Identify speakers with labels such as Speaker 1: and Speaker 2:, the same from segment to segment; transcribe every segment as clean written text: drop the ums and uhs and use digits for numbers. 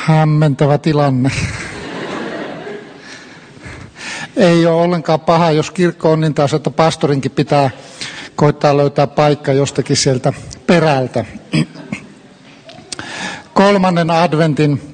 Speaker 1: Hämmentävä tilanne. Ei ole ollenkaan paha, jos kirkko on niin taas, että pastorinkin pitää koittaa löytää paikka jostakin sieltä perältä. 3. adventin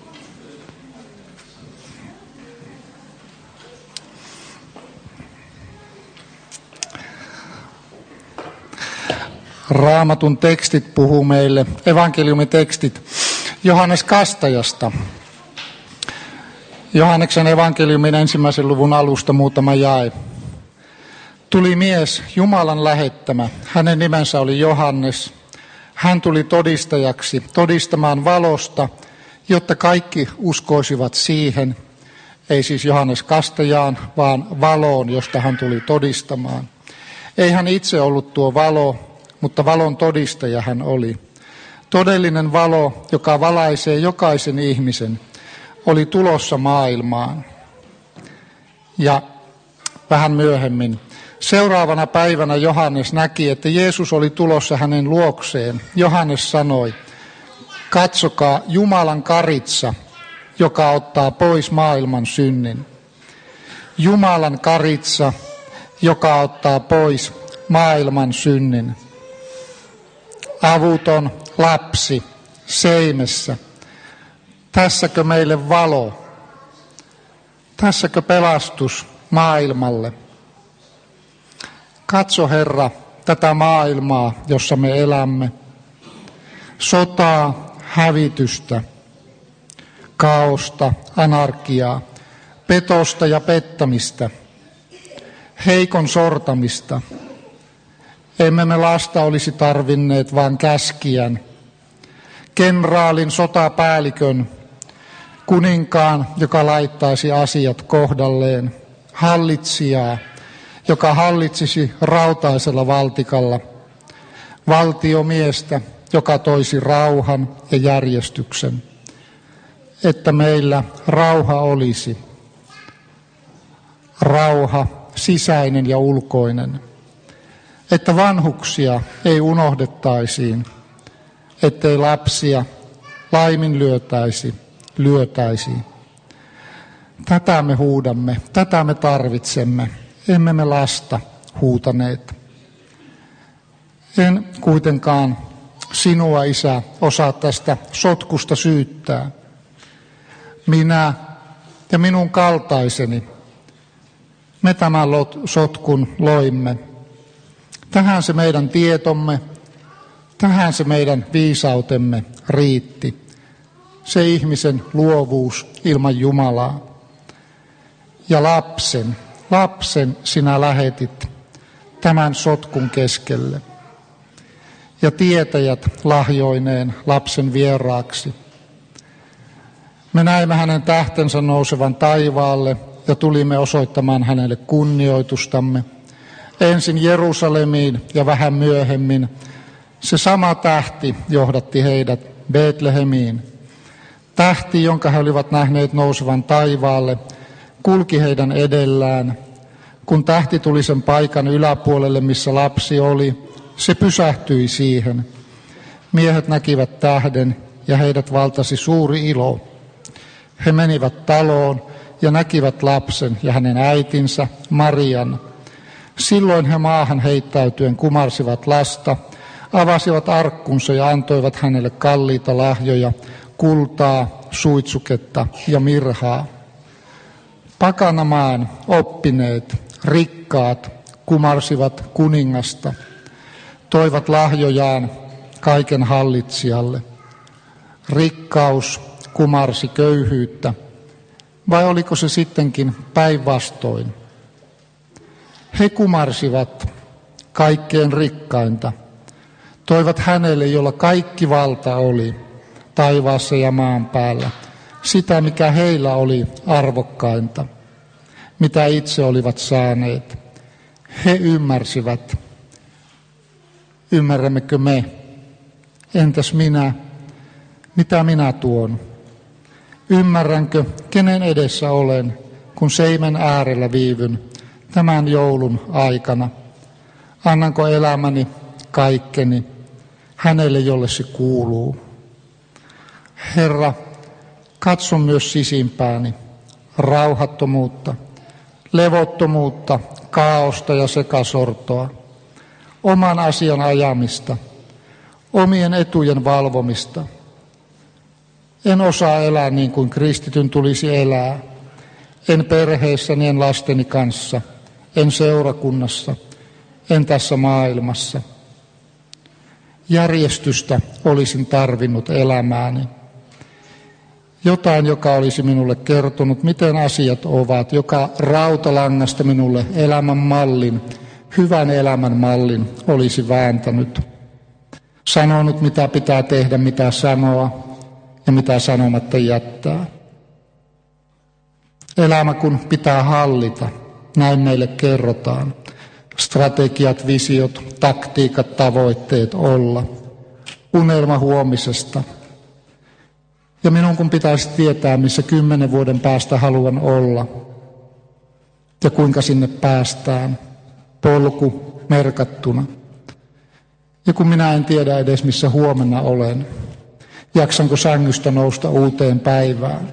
Speaker 1: Raamatun tekstit puhuu meille, evankeliumitekstit Johannes Kastajasta. Johanneksen evankeliumin 1. luvun alusta muutama jae. Tuli mies, Jumalan lähettämä. Hänen nimensä oli Johannes. Hän tuli todistajaksi, todistamaan valosta, jotta kaikki uskoisivat siihen. Ei siis Johannes Kastajaan, vaan valoon, josta hän tuli todistamaan. Ei hän itse ollut tuo valo, mutta valon todistaja hän oli. Todellinen valo, joka valaisee jokaisen ihmisen, oli tulossa maailmaan. Ja vähän myöhemmin, seuraavana päivänä Johannes näki, että Jeesus oli tulossa hänen luokseen. Johannes sanoi, katsokaa Jumalan karitsa, joka ottaa pois maailman synnin. Jumalan karitsa, joka ottaa pois maailman synnin. Avuton lapsi seimessä. Tässäkö meille valo? Tässäkö pelastus maailmalle? Katso, Herra, tätä maailmaa, jossa me elämme. Sotaa, hävitystä, kaaosta, anarkiaa, petosta ja pettämistä, heikon sortamista. Emme me lasta olisi tarvinneet, vaan käskijän, kenraalin, sotapäällikön, kuninkaan, joka laittaisi asiat kohdalleen, hallitsijaa, joka hallitsisi rautaisella valtikalla, valtiomiestä, joka toisi rauhan ja järjestyksen, että meillä rauha olisi, rauha sisäinen ja ulkoinen, että vanhuksia ei unohdettaisiin, ettei lapsia lyötäisi. Tätä me huudamme, tätä me tarvitsemme, emme me lasta huutaneet. En kuitenkaan sinua, Isä, osaa tästä sotkusta syyttää. Minä ja minun kaltaiseni, me tämän sotkun loimme. Tähän se meidän tietomme, tähän se meidän viisautemme riitti. Se ihmisen luovuus ilman Jumalaa. Ja lapsen sinä lähetit tämän sotkun keskelle. Ja tietäjät lahjoineen lapsen vieraaksi. Me näimme hänen tähtensä nousevan taivaalle ja tulimme osoittamaan hänelle kunnioitustamme. Ensin Jerusalemiin ja vähän myöhemmin se sama tähti johdatti heidät Betlehemiin. Tähti, jonka he olivat nähneet nousevan taivaalle, kulki heidän edellään. Kun tähti tuli sen paikan yläpuolelle, missä lapsi oli, se pysähtyi siihen. Miehet näkivät tähden ja heidät valtasi suuri ilo. He menivät taloon ja näkivät lapsen ja hänen äitinsä Marian. Silloin he maahan heittäytyen kumarsivat lasta, avasivat arkkunsa ja antoivat hänelle kalliita lahjoja, kultaa, suitsuketta ja mirhaa. Pakanamaan oppineet, rikkaat kumarsivat kuningasta, toivat lahjojaan kaiken hallitsijalle. Rikkaus kumarsi köyhyyttä, vai oliko se sittenkin päinvastoin? He kumarsivat kaikkein rikkainta, toivat hänelle, jolla kaikki valta oli taivaassa ja maan päällä, sitä mikä heillä oli arvokkainta, mitä itse olivat saaneet. He ymmärsivät. Ymmärrämmekö me? Entäs minä? Mitä minä tuon? Ymmärränkö, kenen edessä olen, kun seimen äärellä viivyn tämän joulun aikana? Annanko elämäni, kaikkeni, hänelle, jolle se kuuluu? Herra, katson myös sisimpääni, rauhattomuutta, levottomuutta, kaaosta ja sekasortoa, oman asian ajamista, omien etujen valvomista. En osaa elää niin kuin kristityn tulisi elää. En perheessäni, en lasteni kanssa, en seurakunnassa, en tässä maailmassa. Järjestystä olisin tarvinnut elämääni. Jotain, joka olisi minulle kertonut, miten asiat ovat, joka rautalangasta minulle elämän mallin, hyvän elämän mallin olisi vääntänyt. Sanonut, mitä pitää tehdä, mitä sanoa ja mitä sanomatta jättää. Elämä kun pitää hallita, näin meille kerrotaan. Strategiat, visiot, taktiikat, tavoitteet olla. Unelma huomisesta. Ja minun kun pitäisi tietää, missä 10 vuoden päästä haluan olla ja kuinka sinne päästään, polku merkattuna. Ja kun minä en tiedä edes, missä huomenna olen, jaksanko sängystä nousta uuteen päivään.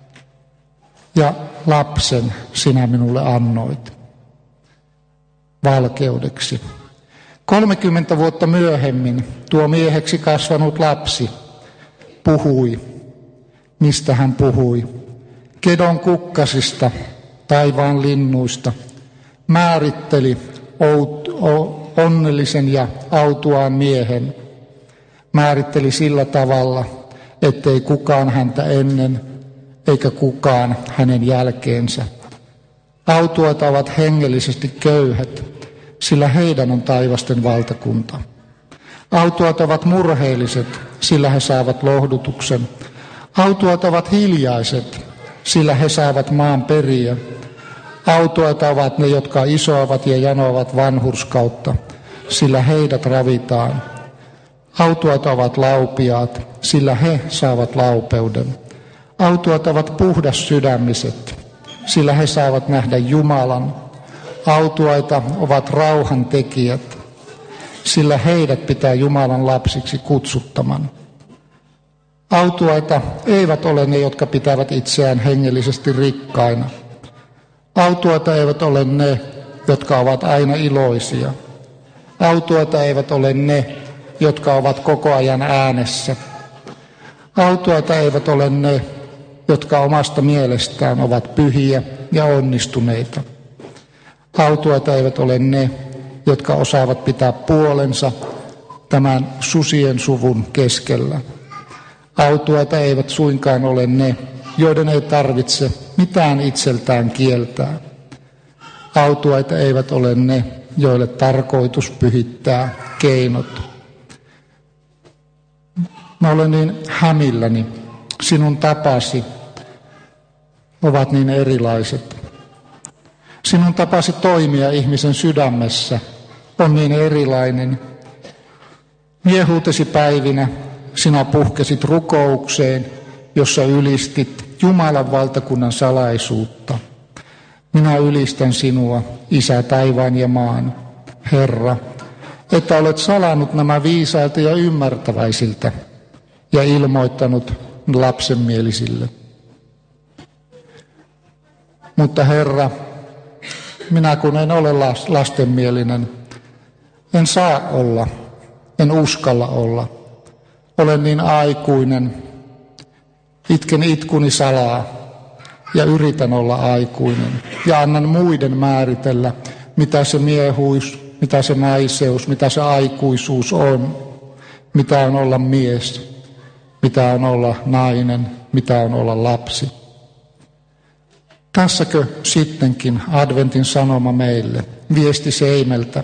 Speaker 1: Ja lapsen sinä minulle annoit valkeudeksi. 30 vuotta myöhemmin tuo mieheksi kasvanut lapsi puhui. Mistä hän puhui? Kedon kukkasista, taivaan linnuista. Määritteli onnellisen ja autuaan miehen. Määritteli sillä tavalla, ettei kukaan häntä ennen eikä kukaan hänen jälkeensä. Autuaat ovat hengellisesti köyhät, sillä heidän on taivasten valtakunta. Autuaat ovat murheelliset, sillä he saavat lohdutuksen. Autuaat ovat hiljaiset, sillä he saavat maan periä. Autuaat ovat ne, jotka isoavat ja janoavat vanhurskautta, sillä heidät ravitaan. Autuaat ovat laupiaat, sillä he saavat laupeuden. Autuaat ovat puhdassydämiset, sillä he saavat nähdä Jumalan. Autuaita ovat rauhan tekijät, sillä heidät pitää Jumalan lapsiksi kutsuttaman. Autuaita eivät ole ne, jotka pitävät itseään hengellisesti rikkaina. Autuaita eivät ole ne, jotka ovat aina iloisia. Autuaita eivät ole ne, jotka ovat koko ajan äänessä. Autuaita eivät ole ne, jotka omasta mielestään ovat pyhiä ja onnistuneita. Autuaita eivät ole ne, jotka osaavat pitää puolensa tämän susien suvun keskellä. Autuaita eivät suinkaan ole ne, joiden ei tarvitse mitään itseltään kieltää. Autuaita eivät ole ne, joille tarkoitus pyhittää keinot. Mä olen niin hämilläni. Sinun tapasi ovat niin erilaiset. Sinun tapasi toimia ihmisen sydämessä on niin erilainen. Miehuutesi päivinä sinä puhkesit rukoukseen, jossa ylistit Jumalan valtakunnan salaisuutta. Minä ylistän sinua, Isä taivaan ja maan, Herra, että olet salannut nämä viisailta ja ymmärtäväisiltä ja ilmoittanut lapsenmielisille. Mutta Herra, minä kun en ole lastenmielinen, en saa olla, en uskalla olla. Olen niin aikuinen, itken itkuni salaa ja yritän olla aikuinen. Ja annan muiden määritellä, mitä se miehuus, mitä se naiseus, mitä se aikuisuus on. Mitä on olla mies, mitä on olla nainen, mitä on olla lapsi. Tässäkö sittenkin adventin sanoma meille, viesti seimeltä.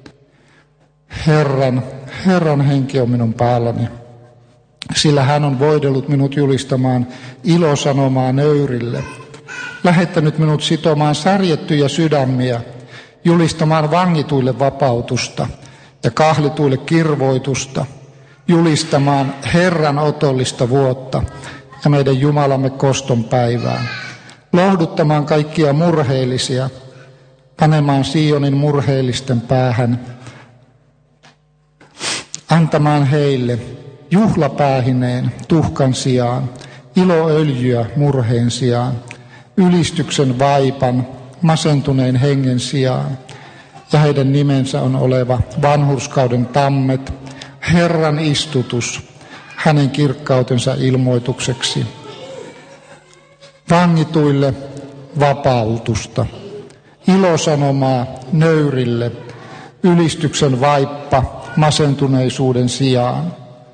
Speaker 1: Herran henki on minun päälläni, sillä hän on voidellut minut julistamaan ilosanomaa nöyrille, lähettänyt minut sitomaan särjettyjä sydämiä, julistamaan vangituille vapautusta ja kahlituille kirvoitusta, julistamaan Herran otollista vuotta ja meidän Jumalamme koston päivää, lohduttamaan kaikkia murheellisia, panemaan Sionin murheellisten päähän, antamaan heille juhlapäähineen tuhkan sijaan iloöljyä murheen sijaan, ylistyksen vaipan masentuneen hengen sijaan, ja heidän nimensä on oleva vanhurskauden tammet, Herran istutus, hänen kirkkautensa ilmoitukseksi. Vangituille vapautusta, ilosanomaa nöyrille, ylistyksen vaippa masentuneisuuden sijaan.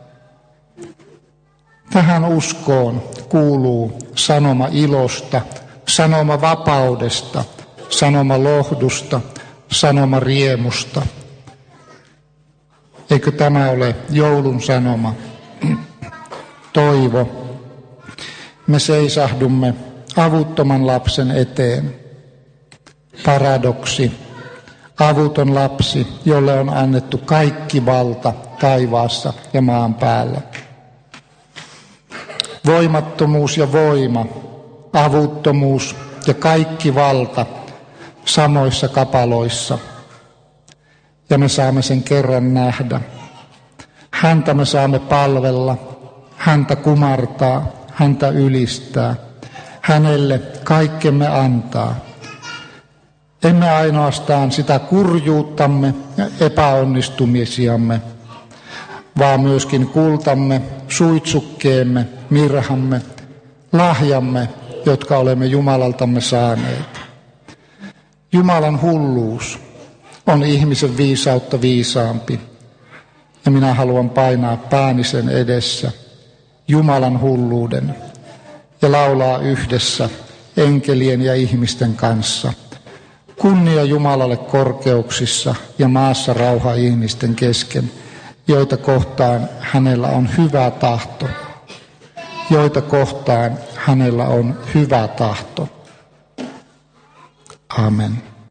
Speaker 1: Tähän uskoon kuuluu sanoma ilosta, sanoma vapaudesta, sanoma lohdusta, sanoma riemusta. Eikö tämä ole joulun sanoma? Toivo. Me seisahdumme avuttoman lapsen eteen. Paradoksi. Avuton lapsi, jolle on annettu kaikki valta taivaassa ja maan päällä. Voimattomuus ja voima, avuttomuus ja kaikki valta samoissa kapaloissa. Ja me saamme sen kerran nähdä. Häntä me saamme palvella, häntä kumartaa, häntä ylistää, hänelle kaikkemme antaa. Emme ainoastaan sitä kurjuuttamme ja epäonnistumisiamme, vaan myöskin kultamme, suitsukkeemme, mirhamme, lahjamme, jotka olemme Jumalaltamme saaneet. Jumalan hulluus on ihmisen viisautta viisaampi, ja minä haluan painaa pääni sen edessä Jumalan hulluuden ja laulaa yhdessä enkelien ja ihmisten kanssa. Kunnia Jumalalle korkeuksissa ja maassa rauha ihmisten kesken, joita kohtaan hänellä on hyvä tahto. Joita kohtaan hänellä on hyvä tahto. Amen.